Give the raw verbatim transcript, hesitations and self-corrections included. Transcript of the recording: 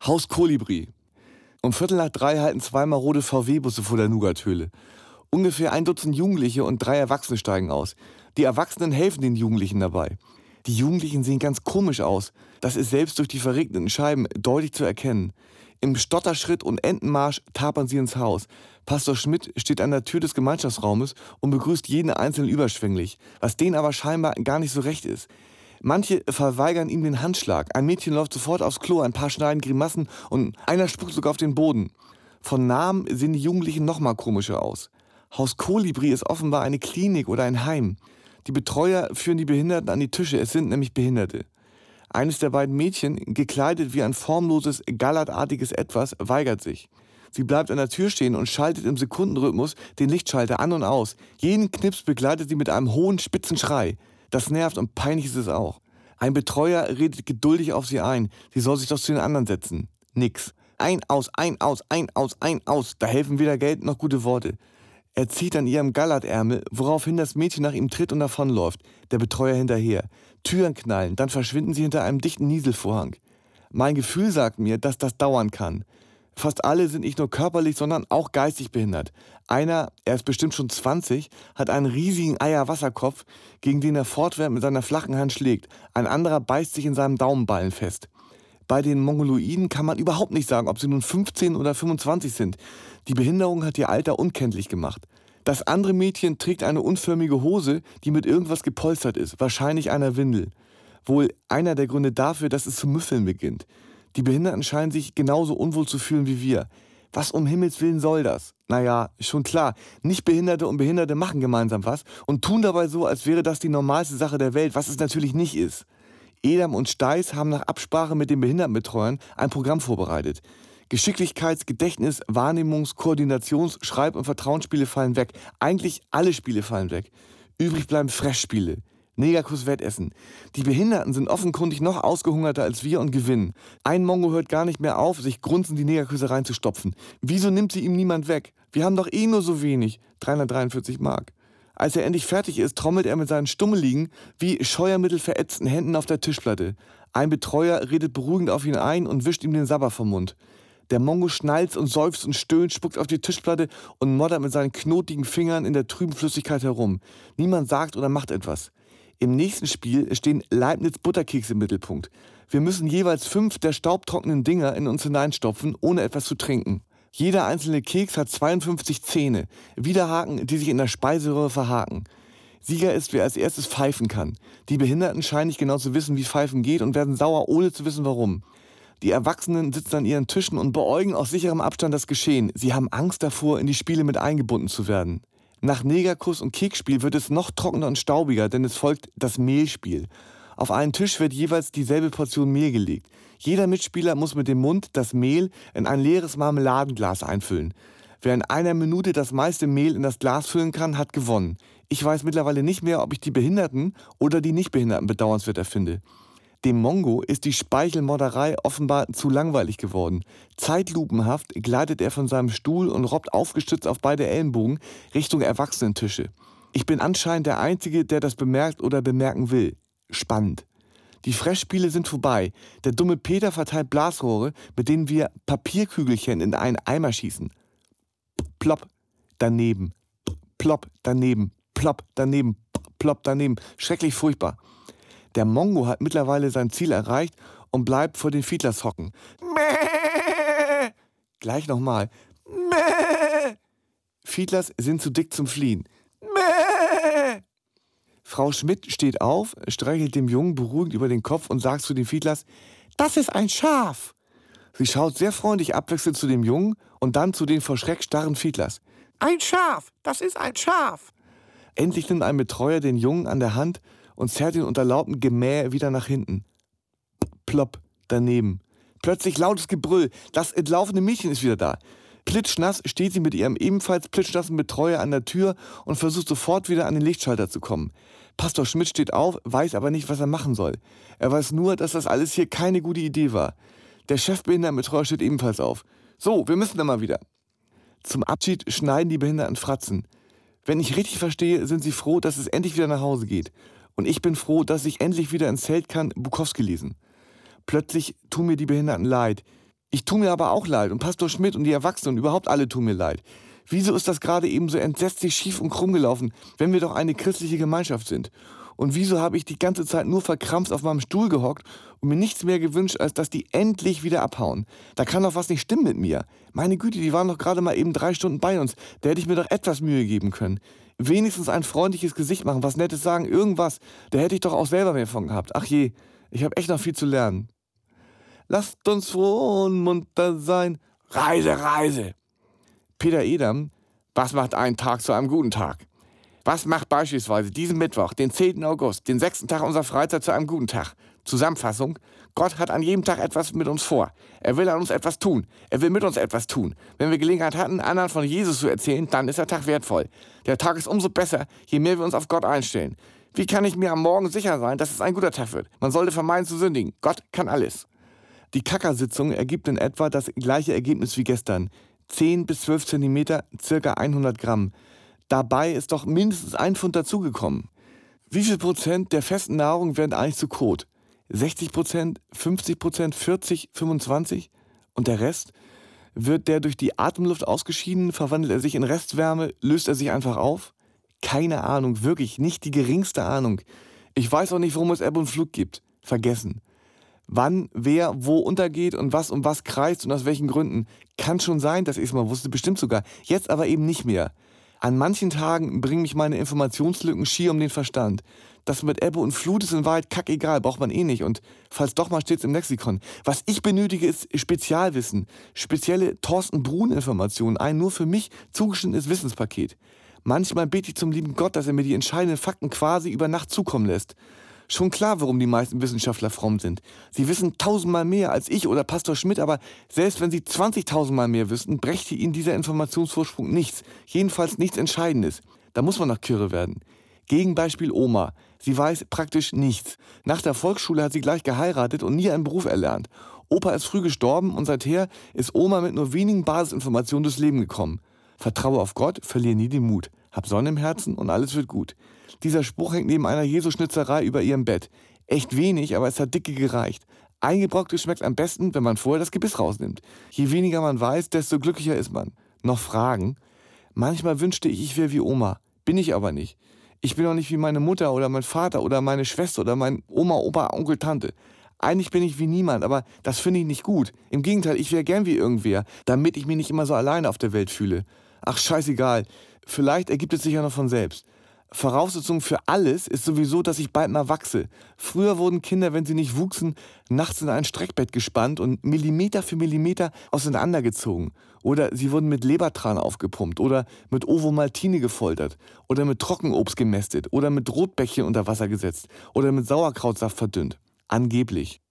Haus Kolibri. Um Viertel nach drei halten zwei marode V W-Busse vor der Nougathöhle. Ungefähr ein Dutzend Jugendliche und drei Erwachsene steigen aus. Die Erwachsenen helfen den Jugendlichen dabei. Die Jugendlichen sehen ganz komisch aus. Das ist selbst durch die verregneten Scheiben deutlich zu erkennen. Im Stotterschritt und Entenmarsch tapern sie ins Haus. Pastor Schmidt steht an der Tür des Gemeinschaftsraumes und begrüßt jeden Einzelnen überschwänglich, was denen aber scheinbar gar nicht so recht ist. Manche verweigern ihm den Handschlag. Ein Mädchen läuft sofort aufs Klo, ein paar schneiden Grimassen und einer spuckt sogar auf den Boden. Von Namen sehen die Jugendlichen noch mal komischer aus. Haus Kolibri ist offenbar eine Klinik oder ein Heim. Die Betreuer führen die Behinderten an die Tische, es sind nämlich Behinderte. Eines der beiden Mädchen, gekleidet wie ein formloses, gallertartiges Etwas, weigert sich. Sie bleibt an der Tür stehen und schaltet im Sekundenrhythmus den Lichtschalter an und aus. Jeden Knips begleitet sie mit einem hohen, spitzen Schrei. Das nervt und peinlich ist es auch. Ein Betreuer redet geduldig auf sie ein. Sie soll sich doch zu den anderen setzen. Nix. Ein, aus, ein, aus, ein, aus, ein, aus. Da helfen weder Geld noch gute Worte. Er zieht an ihrem Gallertärmel, woraufhin das Mädchen nach ihm tritt und davonläuft. Der Betreuer hinterher. Türen knallen, dann verschwinden sie hinter einem dichten Nieselvorhang. Mein Gefühl sagt mir, dass das dauern kann. Fast alle sind nicht nur körperlich, sondern auch geistig behindert. Einer, er ist bestimmt schon zwanzig, hat einen riesigen Eierwasserkopf, gegen den er fortwährend mit seiner flachen Hand schlägt. Ein anderer beißt sich in seinem Daumenballen fest. Bei den Mongoloiden kann man überhaupt nicht sagen, ob sie nun fünfzehn oder fünfundzwanzig sind. Die Behinderung hat ihr Alter unkenntlich gemacht. Das andere Mädchen trägt eine unförmige Hose, die mit irgendwas gepolstert ist, wahrscheinlich einer Windel. Wohl einer der Gründe dafür, dass es zu müffeln beginnt. Die Behinderten scheinen sich genauso unwohl zu fühlen wie wir. Was um Himmels Willen soll das? Naja, schon klar, Nichtbehinderte und Behinderte machen gemeinsam was und tun dabei so, als wäre das die normalste Sache der Welt, was es natürlich nicht ist. Edam und Steiß haben nach Absprache mit den Behindertenbetreuern ein Programm vorbereitet. Geschicklichkeits-, Gedächtnis-, Wahrnehmungs-, Koordinations-, Schreib- und Vertrauensspiele fallen weg. Eigentlich alle Spiele fallen weg. Übrig bleiben Fressspiele. Negerkuss-Wettessen. Die Behinderten sind offenkundig noch ausgehungerter als wir und gewinnen. Ein Mongo hört gar nicht mehr auf, sich grunzend die Negerküsse reinzustopfen. Wieso nimmt sie ihm niemand weg? Wir haben doch eh nur so wenig. dreihundertdreiundvierzig Mark. Als er endlich fertig ist, trommelt er mit seinen stummeligen, wie scheuermittelverätzten Händen auf der Tischplatte. Ein Betreuer redet beruhigend auf ihn ein und wischt ihm den Sabber vom Mund. Der Mongo schnalzt und seufzt und stöhnt, spuckt auf die Tischplatte und moddert mit seinen knotigen Fingern in der trüben Flüssigkeit herum. Niemand sagt oder macht etwas. Im nächsten Spiel stehen Leibniz-Butterkekse im Mittelpunkt. Wir müssen jeweils fünf der staubtrockenen Dinger in uns hineinstopfen, ohne etwas zu trinken. Jeder einzelne Keks hat zweiundfünfzig Zähne, Widerhaken, die sich in der Speiseröhre verhaken. Sieger ist, wer als erstes pfeifen kann. Die Behinderten scheinen nicht genau zu wissen, wie Pfeifen geht und werden sauer, ohne zu wissen, warum. Die Erwachsenen sitzen an ihren Tischen und beäugen aus sicherem Abstand das Geschehen. Sie haben Angst davor, in die Spiele mit eingebunden zu werden. Nach Negerkuss und Keksspiel wird es noch trockener und staubiger, denn es folgt das Mehlspiel. Auf einen Tisch wird jeweils dieselbe Portion Mehl gelegt. Jeder Mitspieler muss mit dem Mund das Mehl in ein leeres Marmeladenglas einfüllen. Wer in einer Minute das meiste Mehl in das Glas füllen kann, hat gewonnen. Ich weiß mittlerweile nicht mehr, ob ich die Behinderten oder die Nichtbehinderten bedauernswert erfinde. Dem Mongo ist die Speichelmodderei offenbar zu langweilig geworden. Zeitlupenhaft gleitet er von seinem Stuhl und robbt aufgestützt auf beide Ellenbogen Richtung Erwachsenentische. Ich bin anscheinend der Einzige, der das bemerkt oder bemerken will. Spannend. Die Fressspiele sind vorbei. Der dumme Peter verteilt Blasrohre, mit denen wir Papierkügelchen in einen Eimer schießen. Plopp, daneben. Plopp, daneben. Plopp, daneben. Plopp, daneben. Schrecklich furchtbar. Der Mongo hat mittlerweile sein Ziel erreicht und bleibt vor den Fiedlers hocken. Mäh! Gleich nochmal. Mäh! Fiedlers sind zu dick zum Fliehen. Mäh! Frau Schmidt steht auf, streichelt dem Jungen beruhigend über den Kopf und sagt zu den Fiedlers, das ist ein Schaf. Sie schaut sehr freundlich abwechselnd zu dem Jungen und dann zu den vor Schreck starren Fiedlers. Ein Schaf, das ist ein Schaf. Endlich nimmt ein Betreuer den Jungen an der Hand und zerrt ihn unter lautem Gemäh wieder nach hinten. Plopp, daneben. Plötzlich lautes Gebrüll. Das entlaufene Mädchen ist wieder da. Plitschnass steht sie mit ihrem ebenfalls plitschnassen Betreuer an der Tür und versucht sofort wieder an den Lichtschalter zu kommen. Pastor Schmidt steht auf, weiß aber nicht, was er machen soll. Er weiß nur, dass das alles hier keine gute Idee war. Der Chefbehindertenbetreuer steht ebenfalls auf. So, wir müssen dann mal wieder. Zum Abschied schneiden die Behinderten Fratzen. Wenn ich richtig verstehe, sind sie froh, dass es endlich wieder nach Hause geht. Und ich bin froh, dass ich endlich wieder ins Zelt kann, Bukowski lesen. Plötzlich tun mir die Behinderten leid. Ich tue mir aber auch leid und Pastor Schmidt und die Erwachsenen und überhaupt alle tun mir leid. Wieso ist das gerade eben so entsetzlich schief und krumm gelaufen, wenn wir doch eine christliche Gemeinschaft sind? Und wieso habe ich die ganze Zeit nur verkrampft auf meinem Stuhl gehockt und mir nichts mehr gewünscht, als dass die endlich wieder abhauen? Da kann doch was nicht stimmen mit mir. Meine Güte, die waren doch gerade mal eben drei Stunden bei uns. Da hätte ich mir doch etwas Mühe geben können. Wenigstens ein freundliches Gesicht machen, was Nettes sagen, irgendwas. Da hätte ich doch auch selber mehr von gehabt. Ach je, ich habe echt noch viel zu lernen. Lasst uns froh und munter sein. Reise, Reise. Peter Edam, was macht einen Tag zu einem guten Tag? Was macht beispielsweise diesen Mittwoch, den zehnten August, den sechsten Tag unserer Freizeit zu einem guten Tag? Zusammenfassung: Gott hat an jedem Tag etwas mit uns vor. Er will an uns etwas tun. Er will mit uns etwas tun. Wenn wir Gelegenheit hatten, anderen von Jesus zu erzählen, dann ist der Tag wertvoll. Der Tag ist umso besser, je mehr wir uns auf Gott einstellen. Wie kann ich mir am Morgen sicher sein, dass es ein guter Tag wird? Man sollte vermeiden zu sündigen. Gott kann alles. Die Kackersitzung ergibt in etwa das gleiche Ergebnis wie gestern. zehn bis zwölf Zentimeter, circa hundert Gramm. Dabei ist doch mindestens ein Pfund dazugekommen. Wie viel Prozent der festen Nahrung werden eigentlich zu Kot? sechzig Prozent, fünfzig Prozent, vierzig, fünfundzwanzig? Und der Rest? Wird der durch die Atemluft ausgeschieden? Verwandelt er sich in Restwärme? Löst er sich einfach auf? Keine Ahnung, wirklich nicht die geringste Ahnung. Ich weiß auch nicht, warum es Ebbe und Flut gibt. Vergessen. Wann, wer, wo untergeht und was um was kreist und aus welchen Gründen. Kann schon sein, dass ich es mal wusste, bestimmt sogar. Jetzt aber eben nicht mehr. An manchen Tagen bringen mich meine Informationslücken schier um den Verstand. Das mit Ebbe und Flut ist in Wahrheit kackegal, braucht man eh nicht. Und falls doch mal steht's im Lexikon. Was ich benötige, ist Spezialwissen. Spezielle Thorsten-Brun-Informationen. Ein nur für mich zugeschnittenes Wissenspaket. Manchmal bete ich zum lieben Gott, dass er mir die entscheidenden Fakten quasi über Nacht zukommen lässt. Schon klar, warum die meisten Wissenschaftler fromm sind. Sie wissen tausendmal mehr als ich oder Pastor Schmidt, aber selbst wenn sie zwanzigtausendmal mehr wüssten, brächte ihnen dieser Informationsvorsprung nichts. Jedenfalls nichts Entscheidendes. Da muss man noch kirre werden. Gegenbeispiel Oma. Sie weiß praktisch nichts. Nach der Volksschule hat sie gleich geheiratet und nie einen Beruf erlernt. Opa ist früh gestorben und seither ist Oma mit nur wenigen Basisinformationen durchs Leben gekommen. Vertraue auf Gott, verliere nie den Mut. Hab Sonne im Herzen und alles wird gut. Dieser Spruch hängt neben einer Jesu-Schnitzerei über ihrem Bett. Echt wenig, aber es hat dicke gereicht. Eingebrocktes schmeckt am besten, wenn man vorher das Gebiss rausnimmt. Je weniger man weiß, desto glücklicher ist man. Noch Fragen? Manchmal wünschte ich, ich wäre wie Oma. Bin ich aber nicht. Ich bin auch nicht wie meine Mutter oder mein Vater oder meine Schwester oder mein Oma, Opa, Onkel, Tante. Eigentlich bin ich wie niemand, aber das finde ich nicht gut. Im Gegenteil, ich wäre gern wie irgendwer, damit ich mich nicht immer so alleine auf der Welt fühle. Ach, scheißegal. Vielleicht ergibt es sich ja noch von selbst. Voraussetzung für alles ist sowieso, dass ich bald mal wachse. Früher wurden Kinder, wenn sie nicht wuchsen, nachts in ein Streckbett gespannt und Millimeter für Millimeter auseinandergezogen. Oder sie wurden mit Lebertran aufgepumpt oder mit Ovomaltine gefoltert oder mit Trockenobst gemästet oder mit Rotbäckchen unter Wasser gesetzt oder mit Sauerkrautsaft verdünnt. Angeblich.